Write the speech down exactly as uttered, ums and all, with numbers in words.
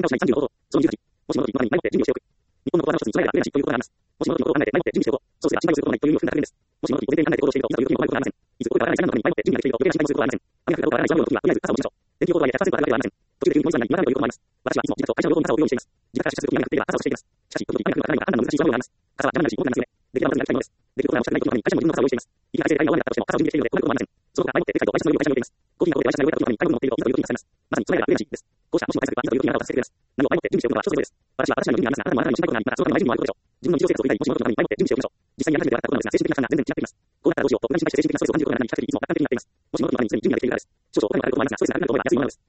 をしないさんじゅうの方法。そのにじゅうはち。もしもの時、前もって準備をしておく。日本の言葉の一つに備えがあるしということがあります。もしもの時を考えて前もって準備しておこう。そうすれば心配をすることのないという意味を含んだ表現です。もしもの時、午前中に考えて行動していると、いざという時に困ることがありません。いつ起こるかわからない時間のために前もって準備ができていると、余計な心配もすることがありません。雨が降るかわからない時間の時は、とりあえず傘を持ちましょう。天気予報とはいえひゃくパーセント当たるわけではありません。途中で急にノイズがない、今からということもあります。私はいつも自宅と会社の両方に傘を用意しています。自宅から出社する時に雨が降っていれば傘をしています。しかし、時々雨が降るかわからないのが判断の難しい場面があります。傘は邪魔になるし、重くなりますよね。できればまずにやりたいものです。できることがおっしゃらない時のために会社も自分の傘を用意しています。いきなり雨が大雨だったとしても傘を準備できているので、困ることもありません。その他、前もって会社と会社の用意を会社に置いています。コーヒーがここで会社が用意した時に買い物に持っていると、いざという時に出せます。まさに備えがあるしです。こうしたもしも対策はいざという時にあなたを助けてくれます。何を前もって準備しておくのは一つのようです。私は私なりの準備がありますが、あなたもあなたなりの心配事があり、またそのために前準備もあることでしょう。自分の日常生活を振り返り、もしもの時のために前もって準備しておきましょう。実際にやり始めて分かったことなのですが、精神的な負担が全然違っています。こうなったらどうしようと、普段心配して精神的なストレスを感じることがあなたに比較的いつも楽観的になっています。もしもの時のために常に準備ができているからです。少々お金がかかることもありますが、ストレスがなくなると思えば安いものなのです。